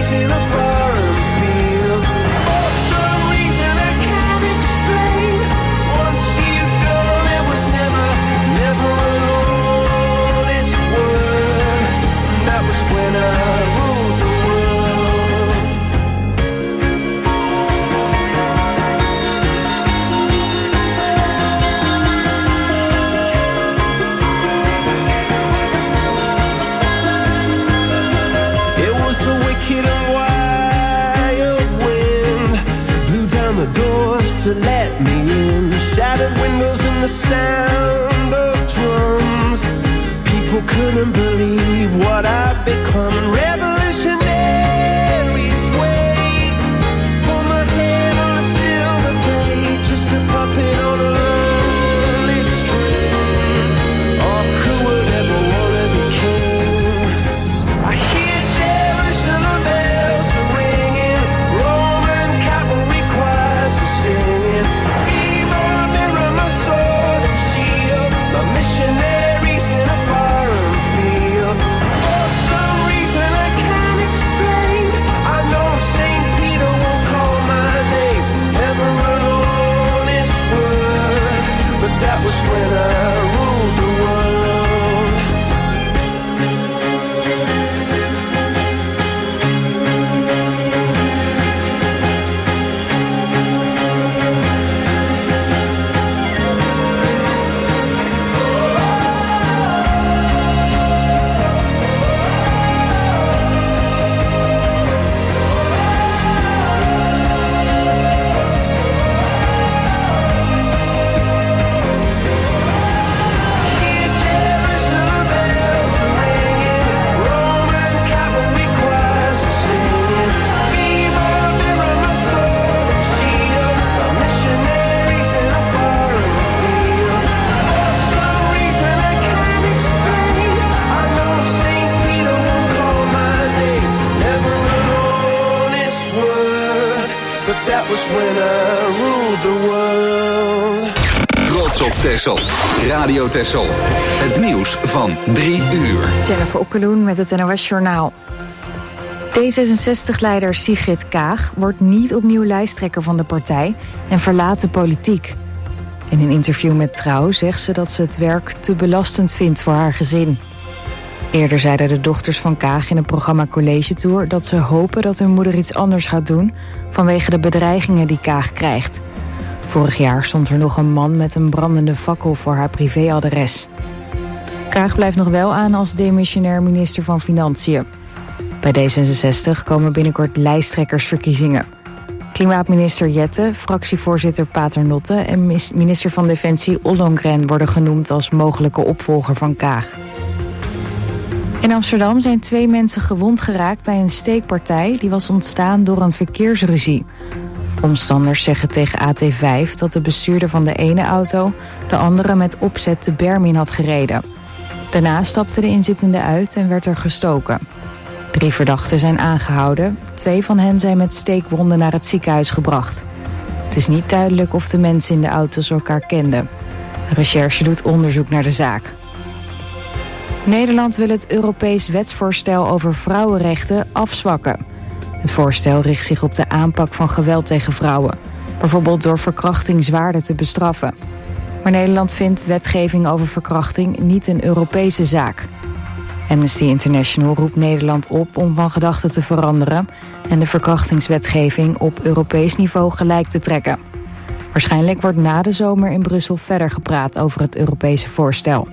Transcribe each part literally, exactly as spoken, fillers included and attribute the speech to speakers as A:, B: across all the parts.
A: in a foreign field. For some reason I can't explain. Once you go, it was never, never an honest word. And that was when I ruled the world. It was the wicked and wild wind, blew down the doors to let me in, shattered windows and the sound of drums. People couldn't believe what I'd become, and revolutionaries wait for my head on a silver plate, just a puppet on a lonely string. Oh, who would ever wanna be king? I hear Jerusalem bells are ringing, Roman cavalry choirs are singing. Be my mirror, my sword and shield, my missionaries in a foreign field. For some reason I can't explain, I know Saint Peter won't call my name, never an honest word, but that was when I ruled the world. Hear Jerusalem bells are ringing, Roman cavalry choirs are singing. Be my mirror, my sword and shield, my missionaries in a foreign field. For some reason I can't explain, I know Saint Peter won't call my name, never an honest word, but that was when I ruled the world.
B: Trots op Texel. Radio Texel. Het nieuws van drie uur.
C: Jennifer Okkeloen met het N O S-journaal. D zesenzestig-leider Sigrid Kaag wordt niet opnieuw lijsttrekker van de partij en verlaat de politiek. In een interview met Trouw zegt ze dat ze het werk te belastend vindt voor haar gezin. Eerder zeiden de dochters van Kaag in het programma College Tour dat ze hopen dat hun moeder iets anders gaat doen vanwege de bedreigingen die Kaag krijgt. Vorig jaar stond er nog een man met een brandende fakkel voor haar privéadres. Kaag blijft nog wel aan als demissionair minister van Financiën. Bij D zesenzestig komen binnenkort lijsttrekkersverkiezingen. Klimaatminister Jette, fractievoorzitter Paternotte en minister van Defensie Ollongren worden genoemd als mogelijke opvolger van Kaag. In Amsterdam zijn twee mensen gewond geraakt bij een steekpartij die was ontstaan door een verkeersruzie. Omstanders zeggen tegen A T vijf dat de bestuurder van de ene auto de andere met opzet de berm in had gereden. Daarna stapte de inzittende uit en werd er gestoken. Drie verdachten zijn aangehouden. Twee van hen zijn met steekwonden naar het ziekenhuis gebracht. Het is niet duidelijk of de mensen in de auto's elkaar kenden. De recherche doet onderzoek naar de zaak. Nederland wil het Europees wetsvoorstel over vrouwenrechten afzwakken. Het voorstel richt zich op de aanpak van geweld tegen vrouwen, bijvoorbeeld door verkrachting zwaarder te bestraffen. Maar Nederland vindt wetgeving over verkrachting niet een Europese zaak. Amnesty International roept Nederland op om van gedachten te veranderen en de verkrachtingswetgeving op Europees niveau gelijk te trekken. Waarschijnlijk wordt na de zomer in Brussel verder gepraat over het Europese voorstel.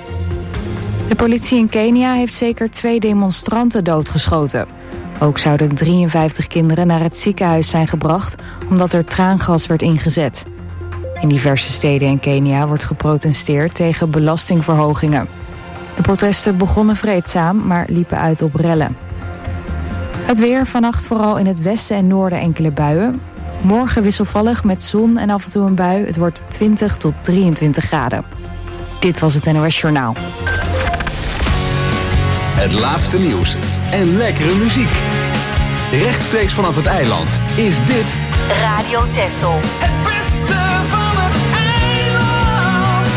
C: De politie in Kenia heeft zeker twee demonstranten doodgeschoten. Ook zouden drieënvijftig kinderen naar het ziekenhuis zijn gebracht omdat er traangas werd ingezet. In diverse steden in Kenia wordt geprotesteerd tegen belastingverhogingen. De protesten begonnen vreedzaam, maar liepen uit op rellen. Het weer, vannacht vooral in het westen en noorden enkele buien. Morgen wisselvallig met zon en af en toe een bui. Het wordt twintig tot drieëntwintig graden. Dit was het N O S Journaal.
B: Het laatste nieuws en lekkere muziek. Rechtstreeks vanaf het eiland is dit
D: Radio Texel.
A: Het beste van het eiland.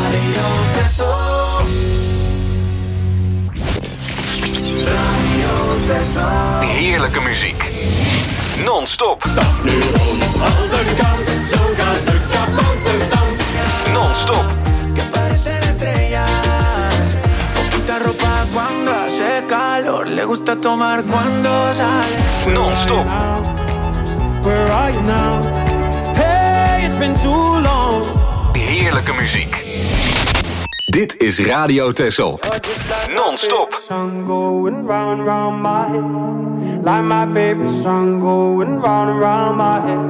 A: Radio Texel. Radio Tessel.
B: Heerlijke muziek. Non-stop.
D: Stap nu om als een kans, zo gaat de kabouterdans.
B: Non-stop.
A: Que parecen estrellas. Poquita ropa cuando hace calor. Le gusta tomar cuando sale.
B: Non-stop.
E: Where are you now? Hey, it's been too long.
B: Heerlijke muziek. Dit is Radio Tessel. Non-stop.
E: Sun going round and round my head. Like my favorite song going round and round my head.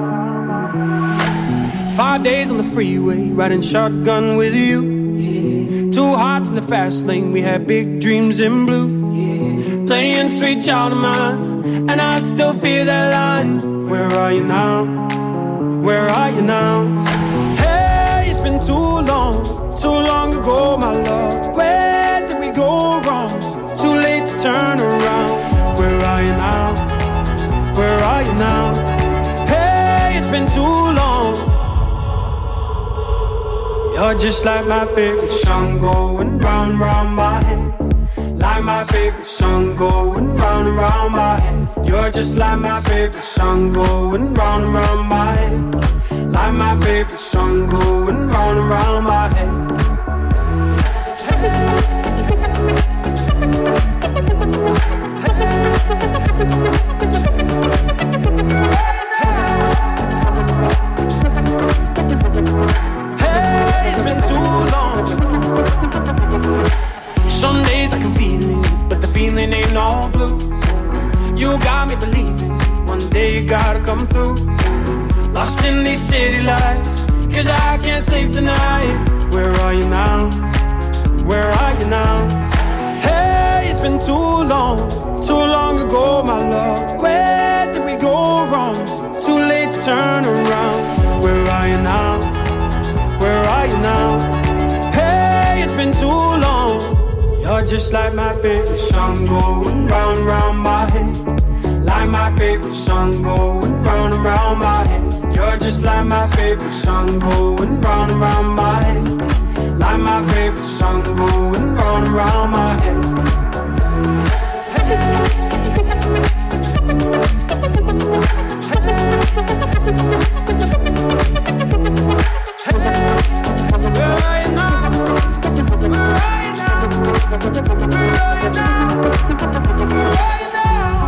E: Five days on the freeway, riding shotgun with you. Yeah. Two hearts in the fast lane, we had big dreams in blue. Yeah. Playing sweet child of mine, and I still feel that line. Where are you now? Where are you now? Hey, it's been too long, too long ago, my love. Where did we go wrong? Too late to turn around. Where are you now? Where are you now? Hey, it's been too long. You're just like my favorite song going round and round my head. Like my favorite song going round and round my head. You're just like my favorite song going round and round my head. Like my favorite song going round and round my head. Hey, it's been too long. Some days I can feel it, but the feeling ain't all blue. You got me believing one day you gotta come through. Lost in these city lights, cause I can't sleep tonight. Where are you now? Where are you now? Hey, it's been too long, too long ago, my love. Where did we go wrong? Too late to turn around. Where are you now? Where are you now? Hey, it's been too long. You're just like my favorite song going round and round my head. Like my favorite song going round and round my head. You're just like my favorite song going round and round my head. Like my favorite song going round and round my head. Where are you now? Where are you now? Where are you now? Where are you now?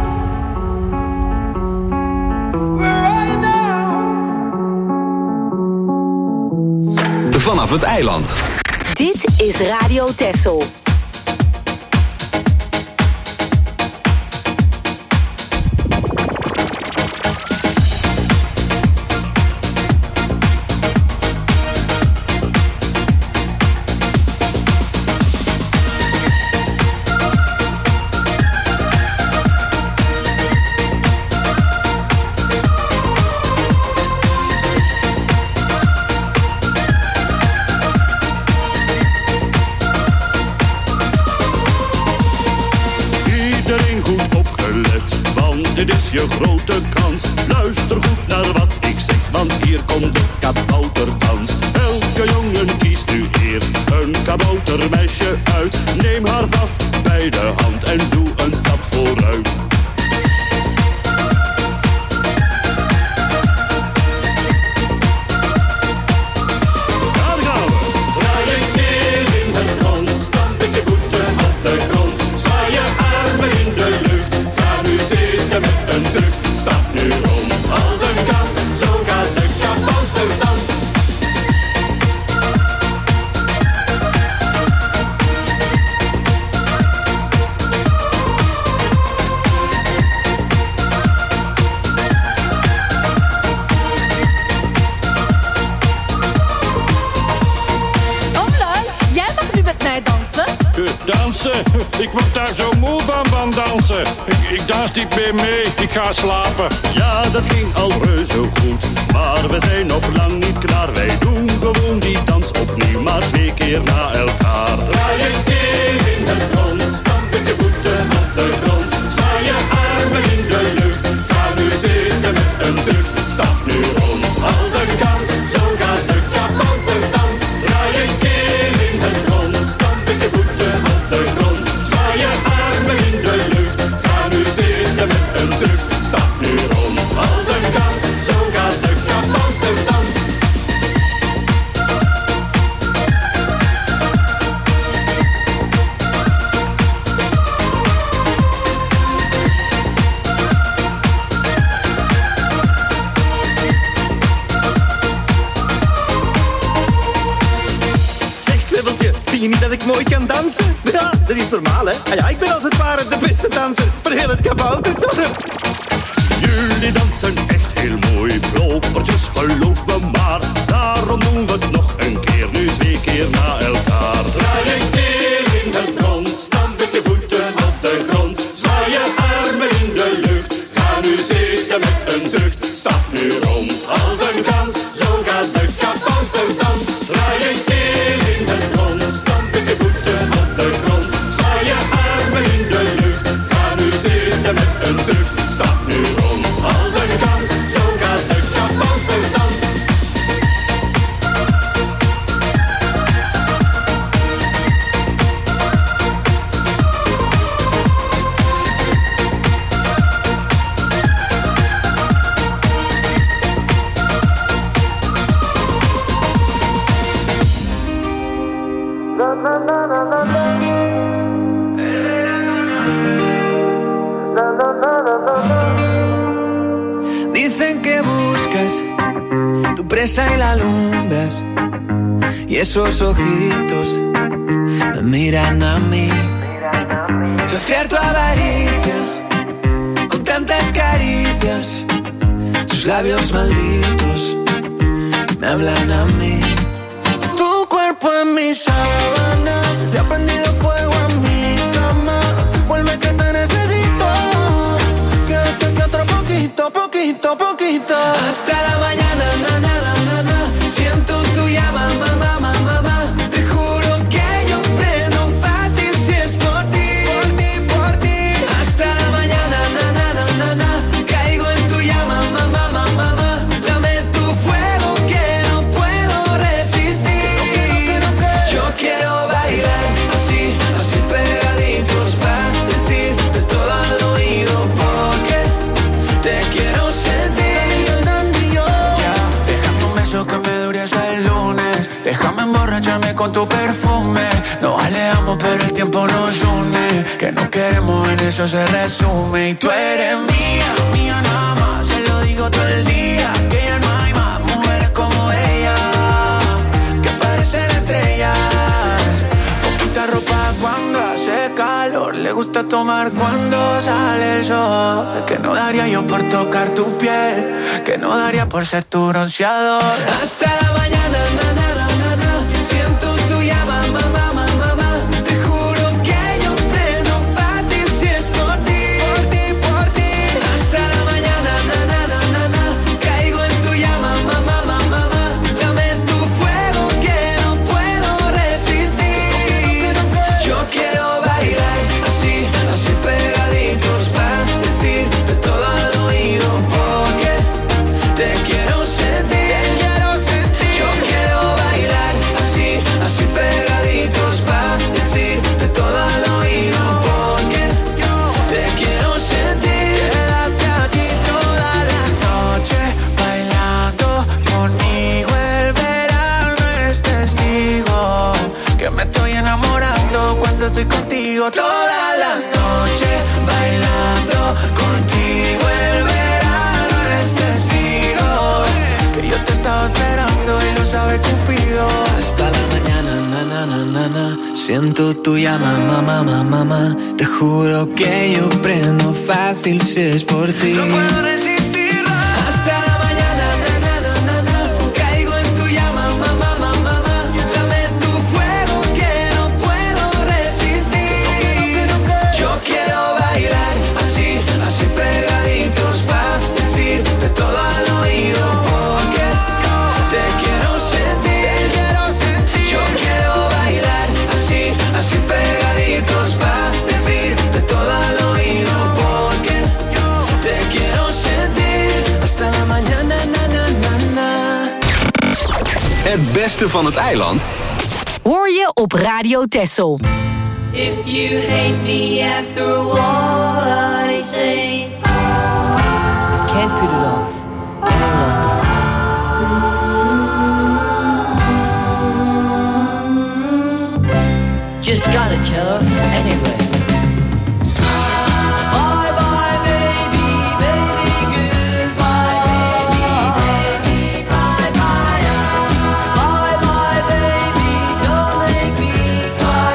E: Where are you now?
B: Vanaf het eiland.
F: Dit is Radio Tessel.
D: Dit is je grote kans. Luister goed naar wat ik zeg, want hier komt de kabouterdans. Elke jongen kiest nu eerst een kaboutermeisje uit. Neem haar vast bij de hand en doe een stap vooruit. Daar gaan we. Draai je keer in het rond, stamp met je voeten op de grond. Zwaai je armen in de lucht, ga nu zitten met een zucht. Stap nu om als een kans, zo gaat de kabouterdans.
G: Dansen? Ik word daar zo moe van, van dansen. Ik, ik dans niet meer mee, ik ga slapen.
D: Ja, dat ging al reuze goed, maar we zijn nog lang niet klaar. Wij doen gewoon die dans opnieuw, maar twee keer na elkaar. Draai je keer in het rond, stamp met je voeten op de grond. Zwaai je armen in de lucht, ga nu zitten met een zucht. Stap nu om als een kans, zo gaat de kabouterdans. Draai je keer in het rond, stamp met je voeten op de grond. Zwaai je armen in de lucht, ga nu zitten.
H: dat ik mooi kan dansen? Ja, dat is normaal, hè? Ah ja, ik ben als het ware de beste danser voor heel het kabouterdorp.
D: Jullie dansen echt heel mooi, propertjes, geloof me maar. Daarom doen we het nog een keer, nu twee keer na elkaar. Draai een keer in het rond, stamp met je voeten op de grond. Zwaai je armen in de lucht, ga nu zitten met een zucht. Stap nu rond als een gans, zo gaat de kabouterdans. Draai een keer in het rond, stamp met je voeten op de grond. Zwaai je armen in de lucht, ga nu zitten met een zucht. Stap nu rond als een gans, zo gaat de kabouterdans.
A: Dicen que buscas tu presa y la alumbras, y esos ojitos me miran a mí. Saciar tu avaricia con tantas caricias, tus labios malditos me hablan a mí. Tu cuerpo en mis sábanas, le ha prendido fuego a mi cama. Vuelve que te necesito, quédate que otro poquito, poquito, poquito. Hasta la mañana, na, na, na, na, na. Siento tu llama, mamá, mamá, mamá. Te juro que yo prendo fácil si es por ti, por ti, por ti. Hasta la mañana, na, na, na, na, na. Caigo en tu llama, mamá, mamá, mamá. Dame tu fuego que no puedo resistir. Yo quiero bailar así, así pegaditos para decirte todo al oído porque te quiero sentir. Yeah. Déjame un beso que me dure hasta el lunes. Déjame emborracharme con tu perfume. Nos alejamos pero el tiempo nos une. Que no queremos en eso se resume. Y tú eres mía, mía nada más. Se lo digo todo el día. Que ya no hay más mujeres como ella, que parecen estrellas. Poquita ropa cuando hace calor. Le gusta tomar cuando sale el sol. Que no daría yo por tocar tu piel, que no daría por ser tu bronceador. Hasta la mañana, na, na, na, na, na. Siento tu llama, mamá, mamá, mamá. Te juro que yo prendo fácil si es por ti, por ti, por ti. Hasta la mañana, na, na, na, na, na. Caigo en tu llama, mamá, mamá, mamá. Dame tu fuego que no puedo resistir. Yo quiero bailar así, así pegaditos para decirte todo al oído porque te quiero sentir. Te quiero sentir. Yo quiero bailar así, así pegaditos para decirte todo al oído porque te quiero sentir. Quédate aquí toda la noche bailando conmigo. El verano es testigo que me estoy enamorando cuando estoy contigo. Toda la noche bailando contigo. El verano es testigo que yo te estaba esperando y lo sabe Cupido. Hasta la mañana, na, na, na, na, na. Siento tu llama, mamá, mamá, mamá. Te juro que yo prendo fácil si es por ti. No puedo resistirlo. Hasta la mañana, na, na, na, na, na. Caigo en tu llama, mamá, mamá, mamá. Dame tu fuego que no puedo resistir. Yo quiero bailar así, así pegaditos para decirte todo al oído porque te quiero sentir. Yo quiero bailar así, así pegaditos para decirte todo al oído porque te quiero sentir. Hasta la mañana, na, na, na, na.
B: Het beste van het eiland
F: Hoor je op Radio Texel.
I: If you hate me after all I say, can't put it off. Just gotta tell her anyway. Bye bye baby, baby, goodbye baby, baby, bye bye. Bye bye baby, don't make me cry.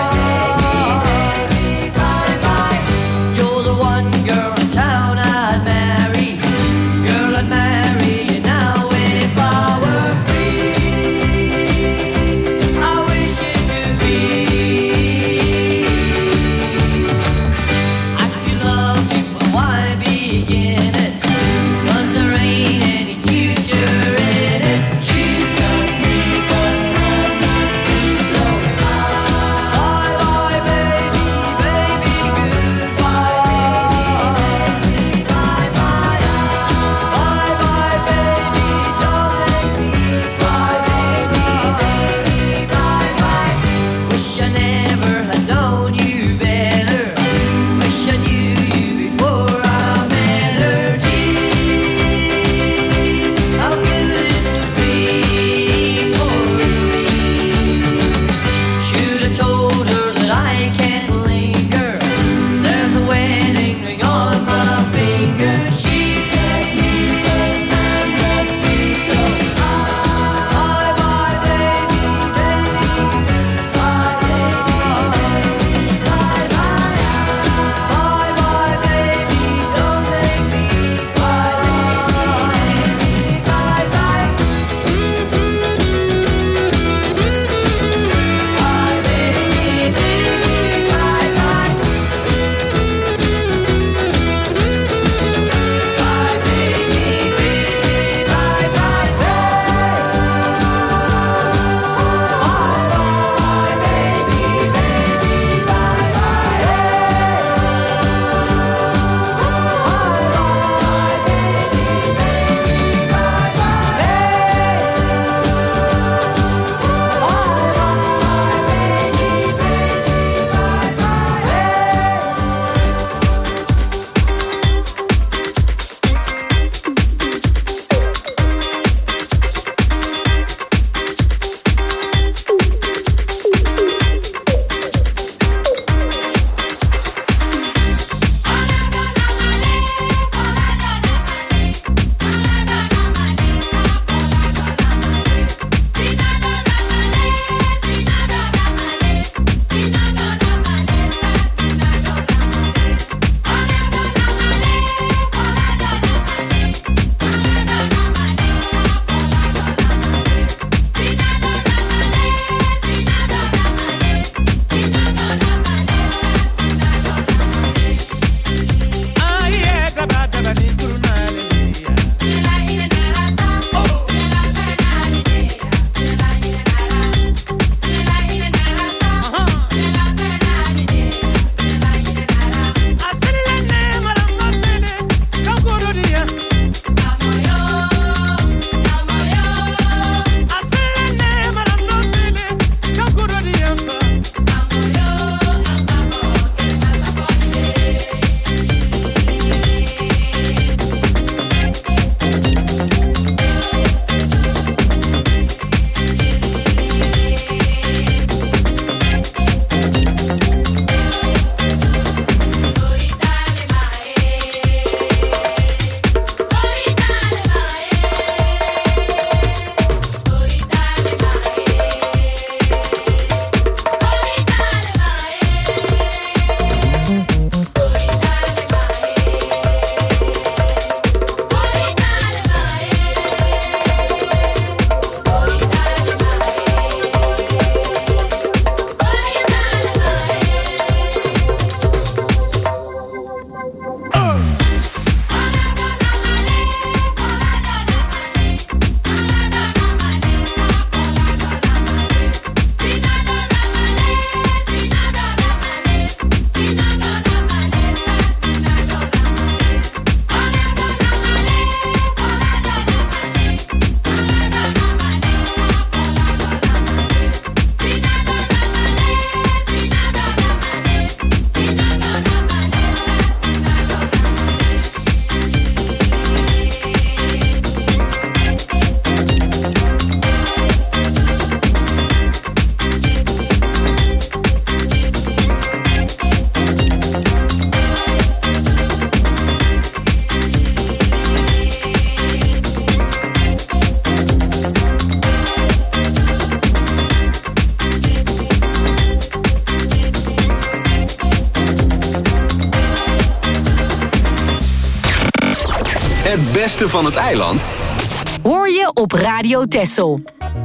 B: Het beste van het eiland
F: hoor je op Radio Texel.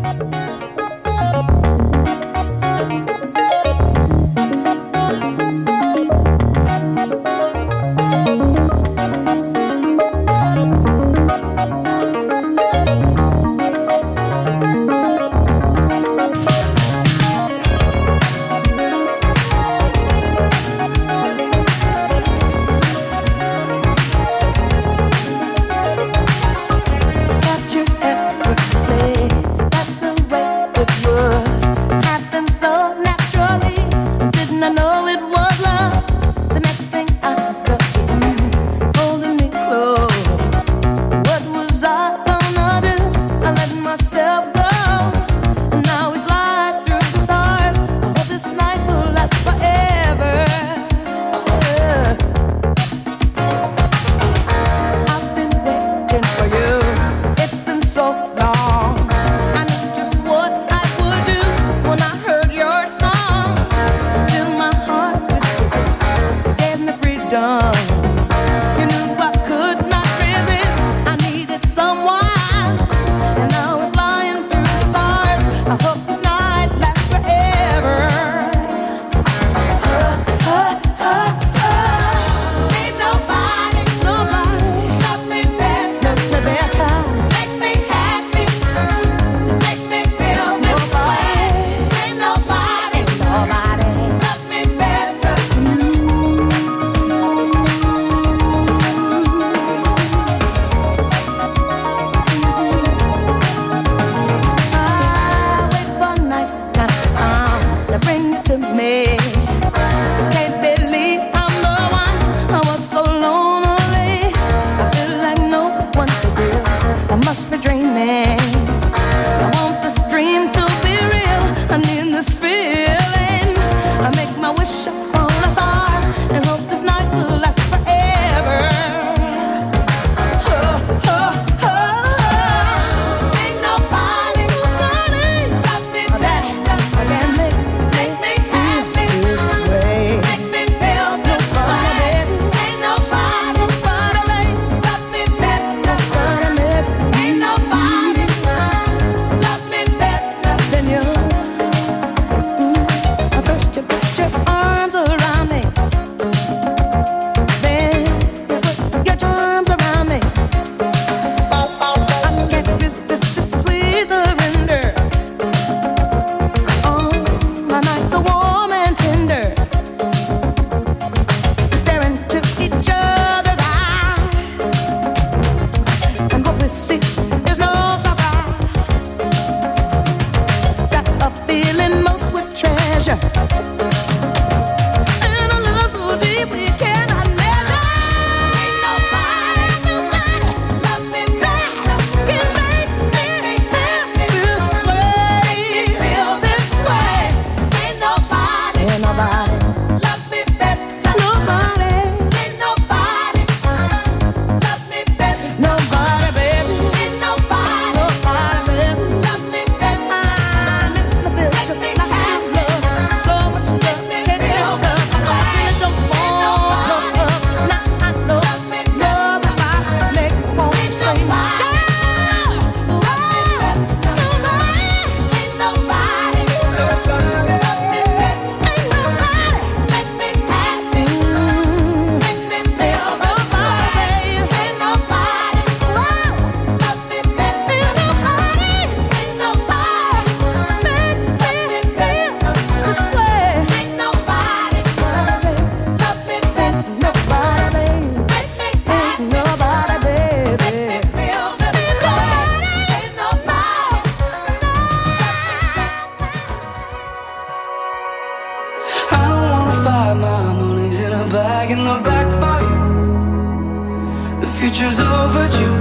J: future's overdue.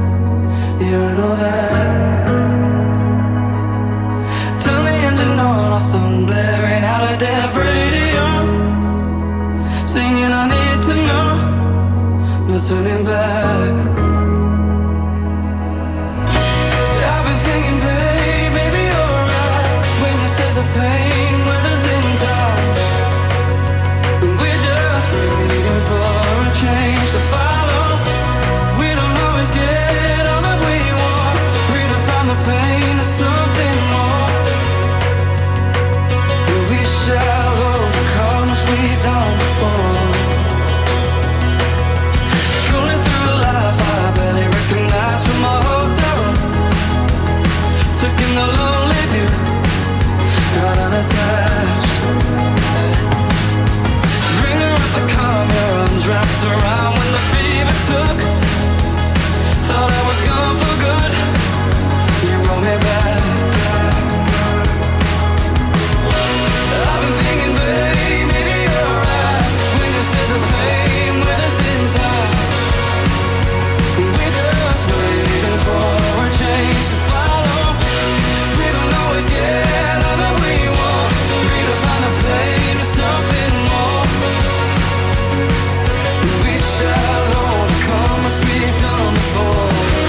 J: Yeah, I know that. Turn the engine on, off some blaring out of dead radio. Singing I need to know, no turning back. I've been thinking, babe, maybe you're right when you said the pain weather's in time. We're just waiting for a change to follow. We don't know took. Thought I was gone for good. You brought me back. I've been thinking, babe, maybe you're right when you said the pain with us in time. We're just waiting for a change to follow. We don't always get all that we want. We don't find the pain or something more. We shall overcome as we've done before.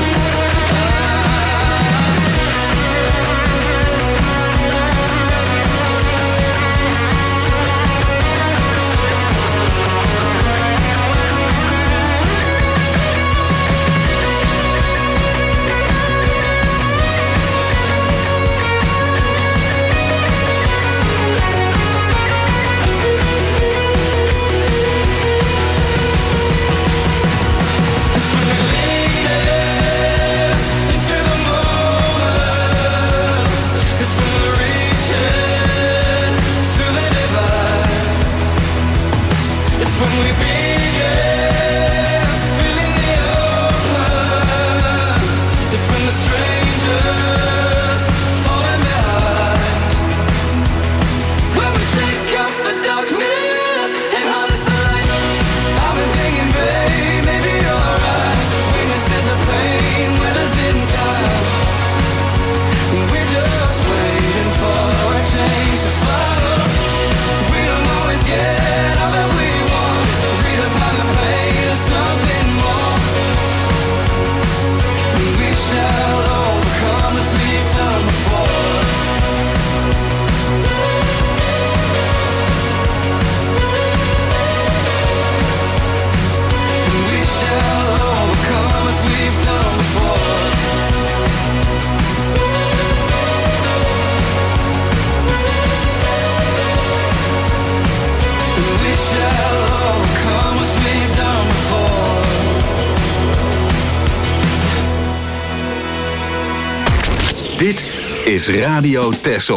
B: Dit is Radio Texel.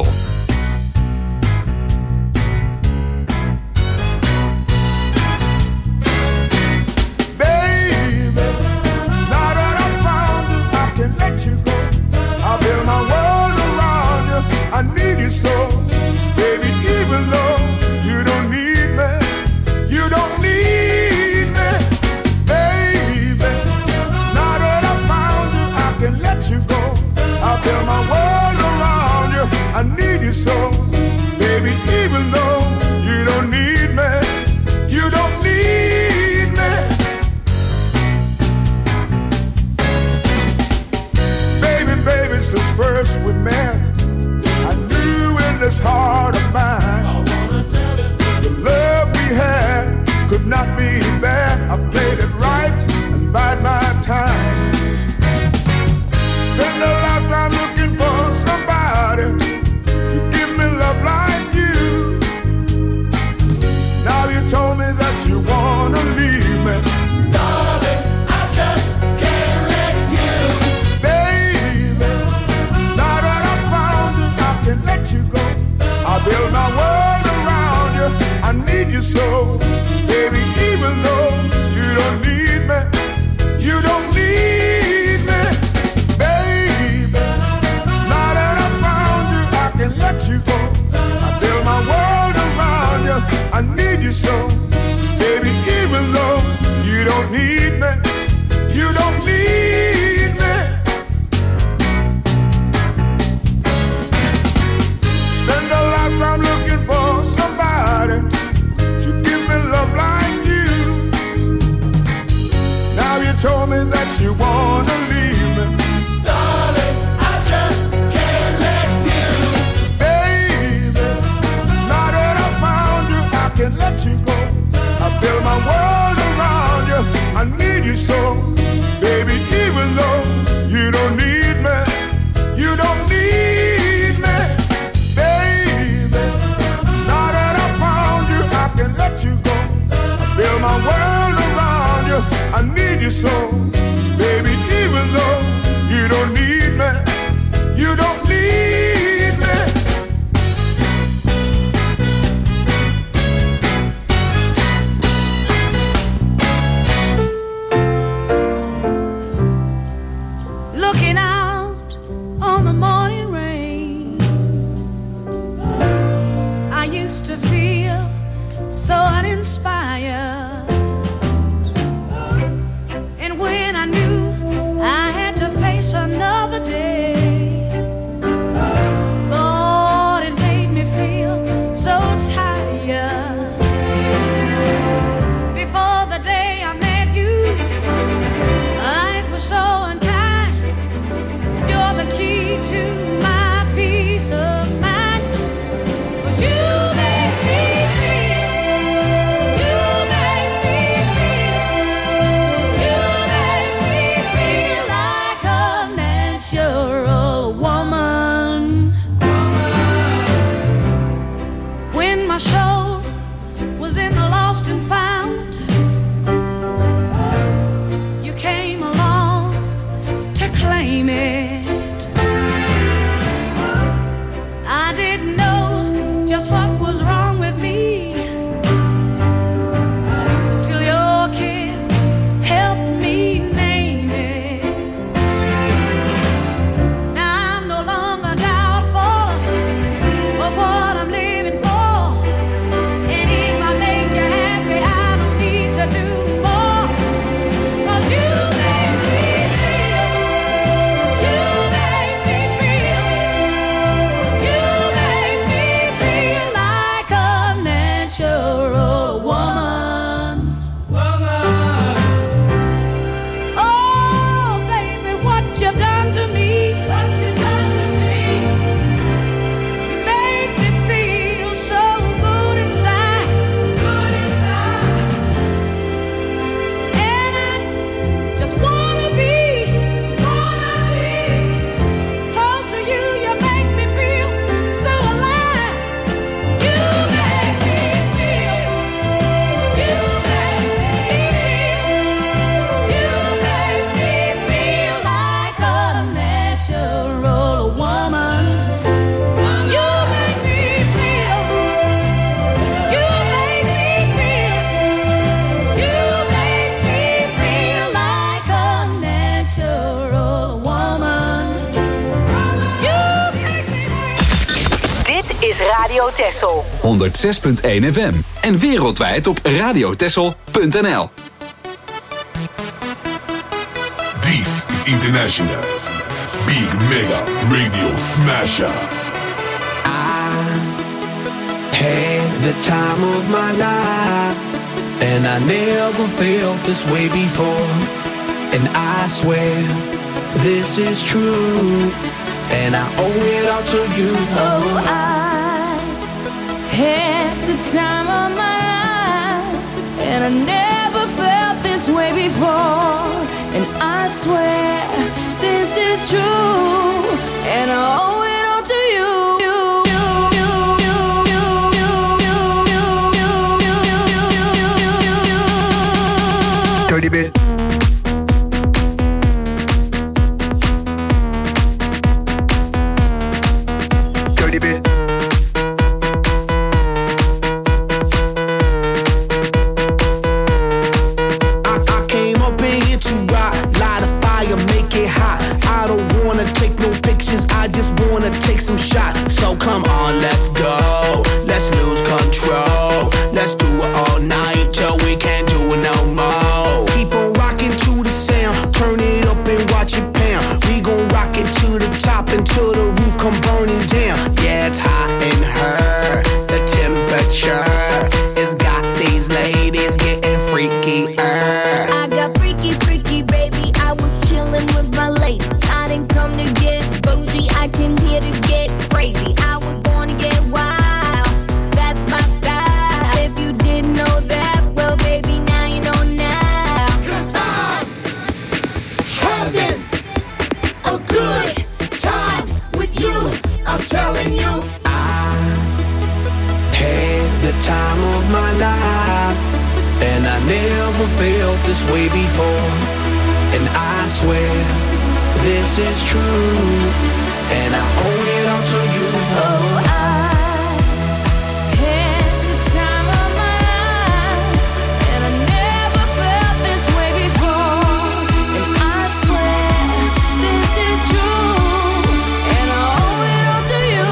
K: blame it. I didn't know just what was wrong with me till your kiss helped me name it. Now I'm no longer doubtful of what I'm living for, and if I make you happy, I don't need to do more. 'Cause you make me feel, you make me feel, you make me feel like a natural woman. Woman. Oh, baby, what you've done to me. What you've done to me. You make me feel so good inside. Good inside. And I just wanna be, wanna be close to you. You make me feel so alive. You make me feel, you make me feel, you make me feel like a natural woman. You make me feel, you make me feel, you make me feel like a natural woman. You make me
F: Dit is Radio Texel.
B: honderd zes punt één F M en wereldwijd op radiotessel punt n l.
L: This is International Big Mega Radio Smasher.
A: Had the time of my life, and I never felt this way before. And I swear this is true, and I owe it all to you.
K: Oh, I had the time of my life, and I never felt this way before. And I swear this is true, and I owe it all to you.
A: Dirty bit. Dirty bit. I, I came up in here to rock, light a fire, make it hot. I don't wanna take no pictures, I just wanna take some shots. So come on, let's go, let's lose control. Let's do it all night till we can't do it no more. Keep on rocking to the sound, turn it up and watch it pound. We gon' rock it to the top until the roof come burning down. Yeah, it's hot in her, the temperature has got these ladies getting freaky.
K: I got freaky, freaky, baby. I was chillin' with my ladies. I didn't come to get bougie, I came here to get crazy. I was born to get wild, that's my style. If you didn't know that, well, baby, now you know now. 'Cause I'm having a good time with you. I'm telling you,
A: I had the time of my life, and I never felt this way before. And I swear this is true, and I owe it all to you.
K: oh, I had the time of my life, and I never felt this way before. And I swear this is true, and I owe it all to you.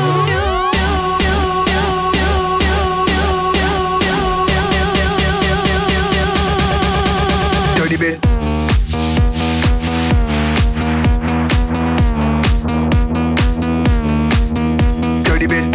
A: Dirty bit. Dirty bit.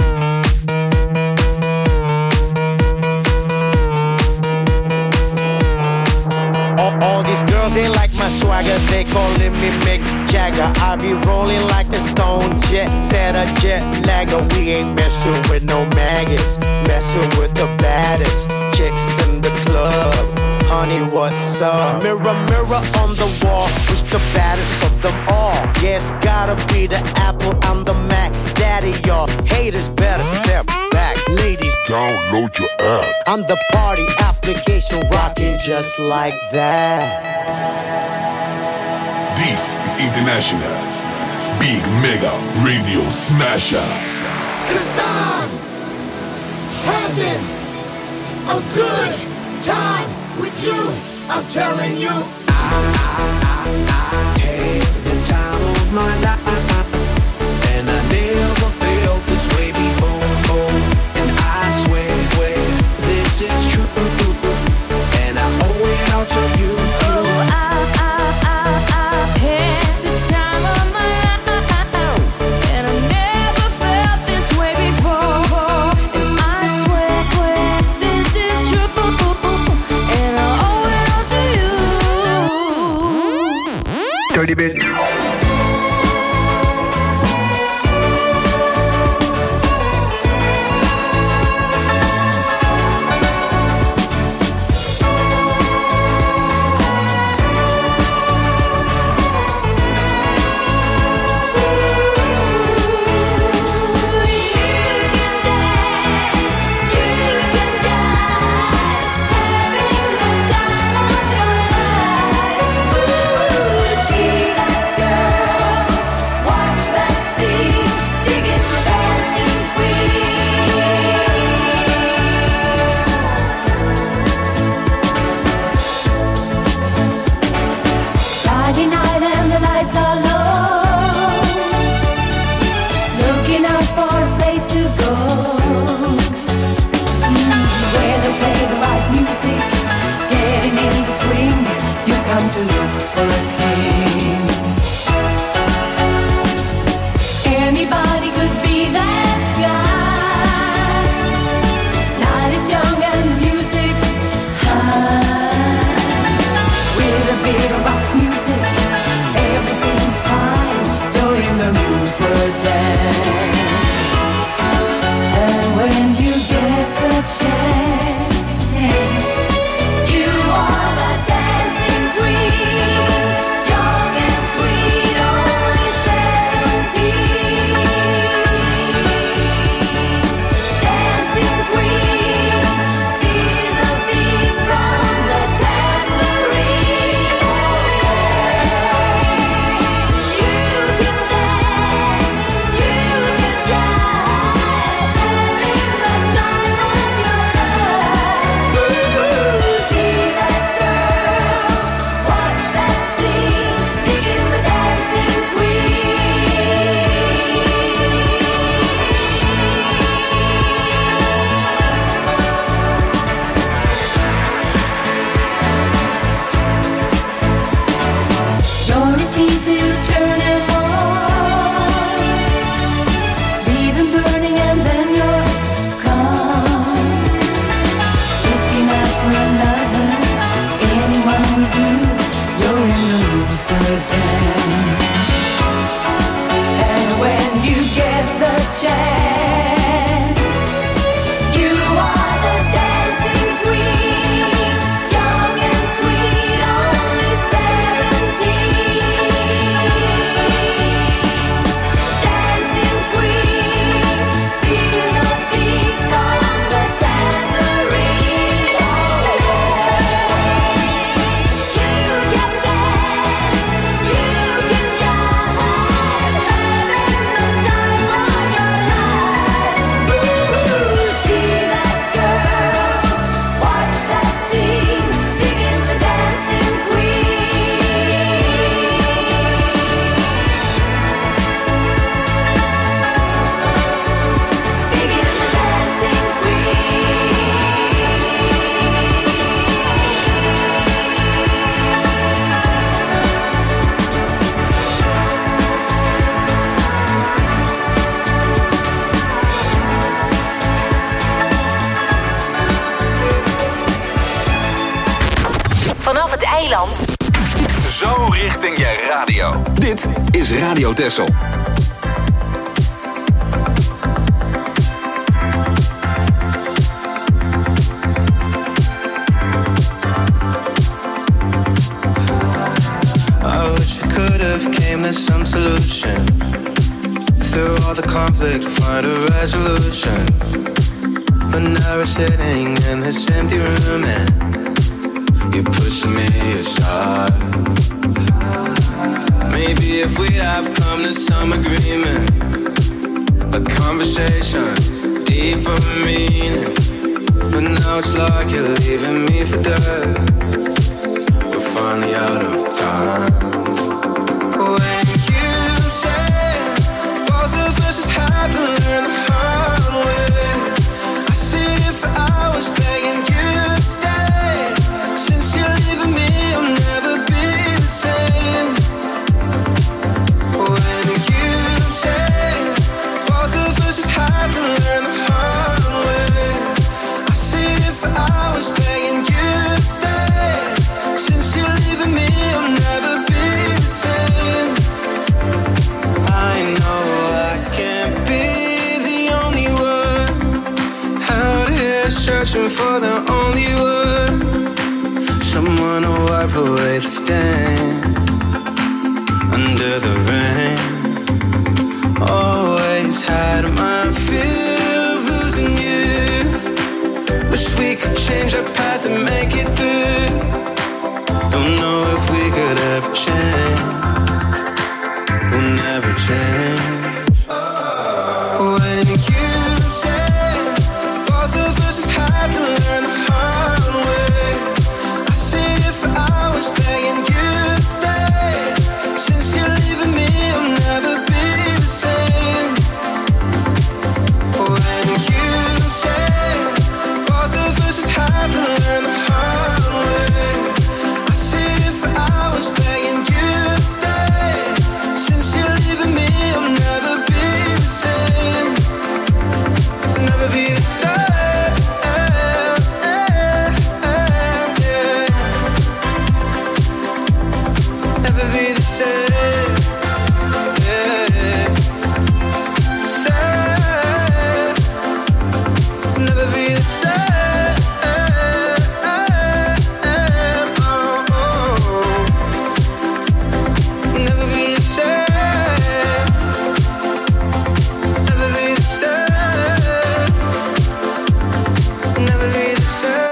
E: All, all these girls, they like my swagger, they calling me Mick Jagger. I be rolling like a stone jet, set a jet lagger. We ain't messing with no maggots, messing with the baddest chicks in the club. Honey, what's up? Mirror, mirror on the wall, who's the baddest of them all? Yeah, it's gotta be the Apple, I'm the Mac. Daddy, y'all haters better step back. Ladies,
L: Download your app.
E: I'm the party application rocking just like that.
L: This This is International Big Mega Radio Smasher.
M: It's time having a good time with you. I'm telling you, I, I, I, I had the time of my life, and I never felt this way before. And I swear, swear this is true, and I owe it all to you.
K: Oh, I, I, I, I had the time of my life, and I never felt this way before. And I swear, swear this is true, and I owe it all to you.
N: Dirty bit.
K: Friday night and the lights are low, looking out for a place to go, mm, where they play the right music, getting in the swing. You come to look for a king. Anybody could be that guy. Night is young and the music's high. With a bit of rock music, everything's fine. You're in the mood for a dance. And when you get the chance, you are the dancing queen. Young and sweet, only seventeen. Dancing queen, feel the beat from the tambourine. You can dance, you can jive, having the time of your life. Ooh, see that girl, watch that scene, digging the dancing queen. You're a teaser, you turn him on, leave him burning and then you're gone. Looking out for another, anyone will do. You're in the mood for a dance. And when you get the chance, you are the dancing queen. Young and sweet, only seventeen. Dancing queen, feel the beat from the tambourine. You can dance, you can jive, having the time of your life. Ooh, see that girl, watch that scene, digging the dancing queen. Digging the dancing
F: Vanaf het eiland.
B: Zo richting je radio. Dit is Radio Texel.
O: I wish we could have came to some solution. Through all the conflict, find a resolution. But now we're sitting in this empty room and you push me aside. if we'd have come to some agreement. A conversation, deeper meaning. But now it's like you're leaving me for dead. We're finally out of time. When you say both of us just have to learn the hard way, I sit here for hours begging you to stay. Since you're leaving me, I'll never be the same. When you say both of us just have to learn the hard way, I sit here for hours begging you to stay. Since you're leaving me, I'll never be the same. I know I can't be the only one out here searching for the only one, someone to wipe away the stain under the rain. Always had my fear of losing you. Wish we could change our path and make it through. Don't know if we could ever change. We'll never change. When you say both of us just have to learn the hard way, I sit here for hours begging you to stay. Since you're leaving me, I'll never be the same. When you say both of us just have to learn the hard way, I sit here for hours begging you to stay. Since you're leaving me, I'll never be the same. Never be the same. Never be the same. Same. Never be the same. Oh, oh. Never be the same. Never be the same. Never be the same.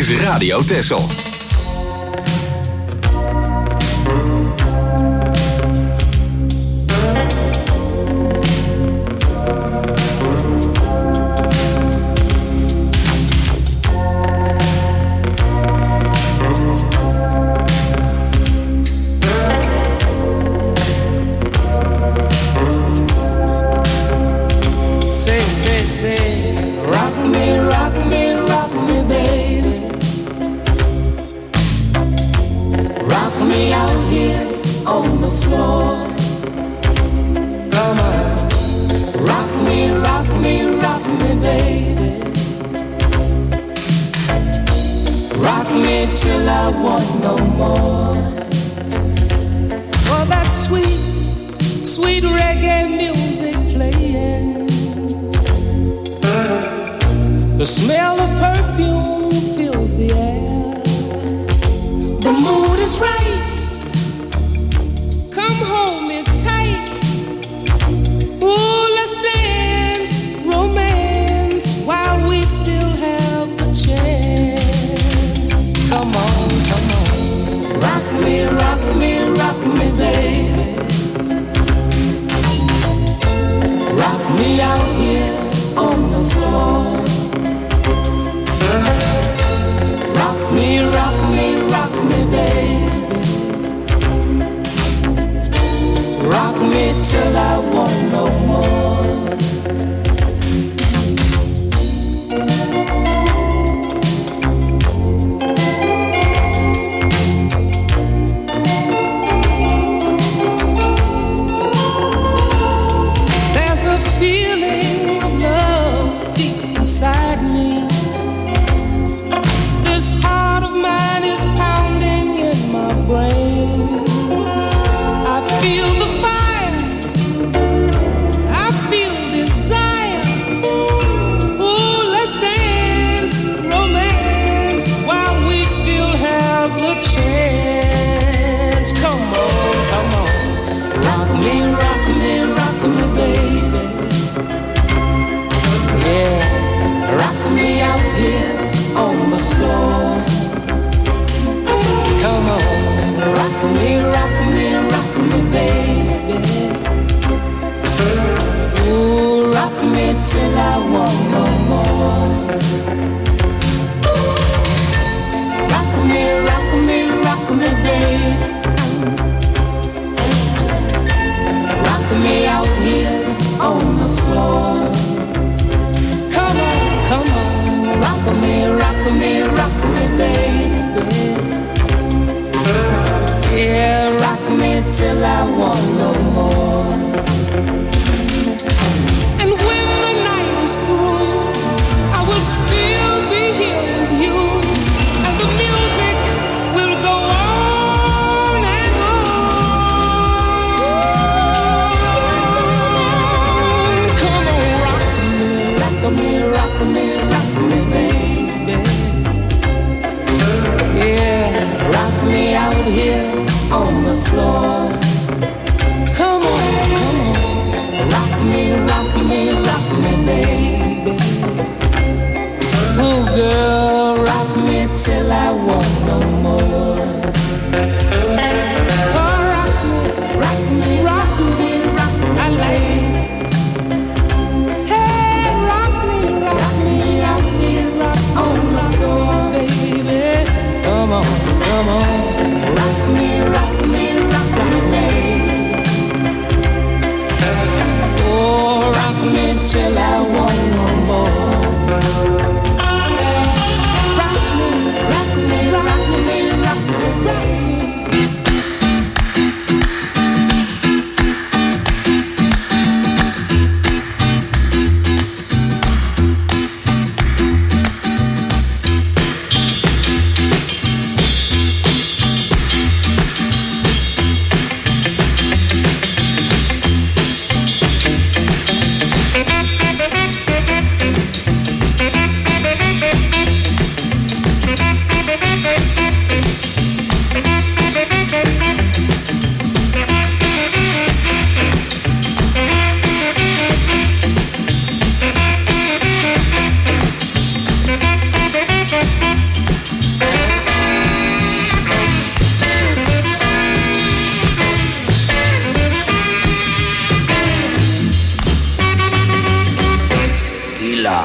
B: is Radio Texel.
N: Rock me out here on the floor. Come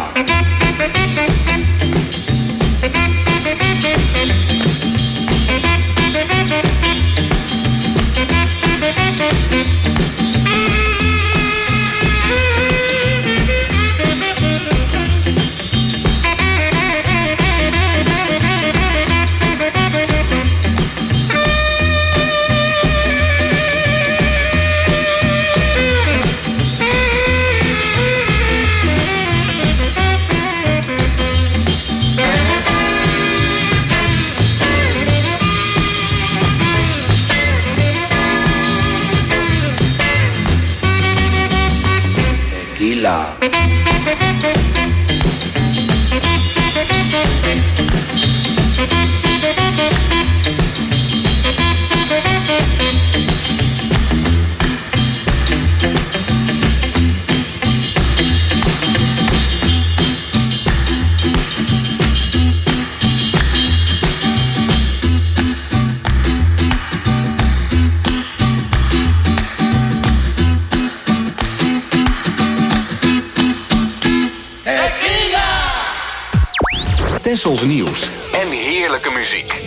B: Tessels nieuws en heerlijke muziek.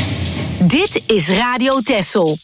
F: Dit is Radio Tessel.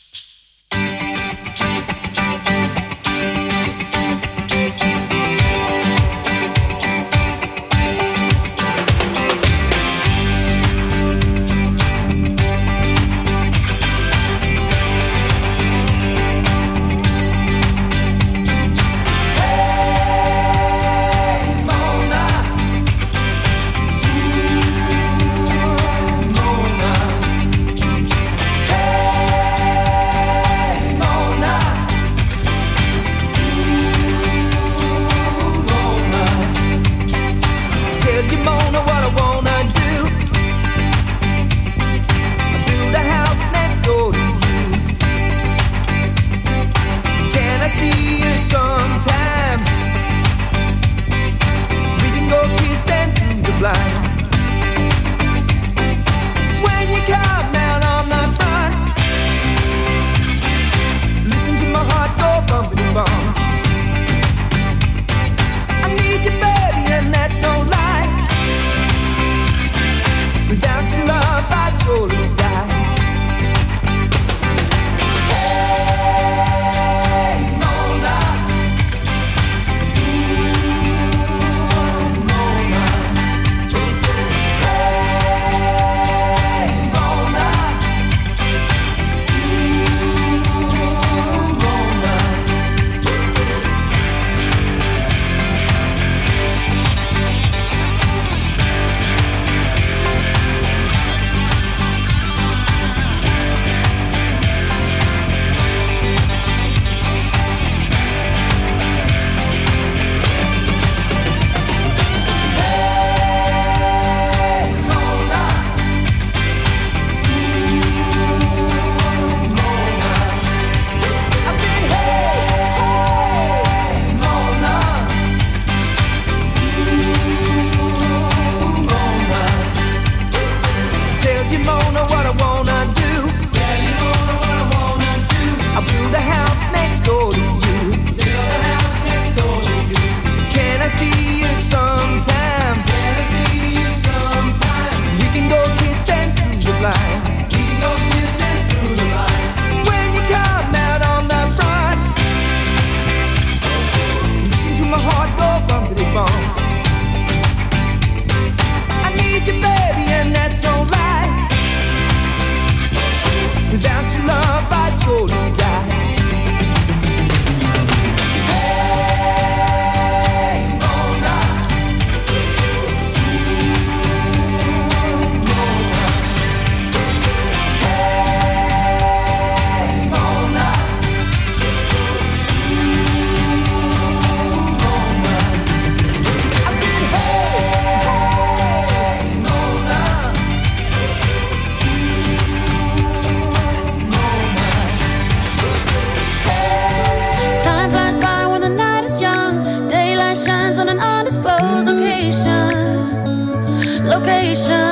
N: Location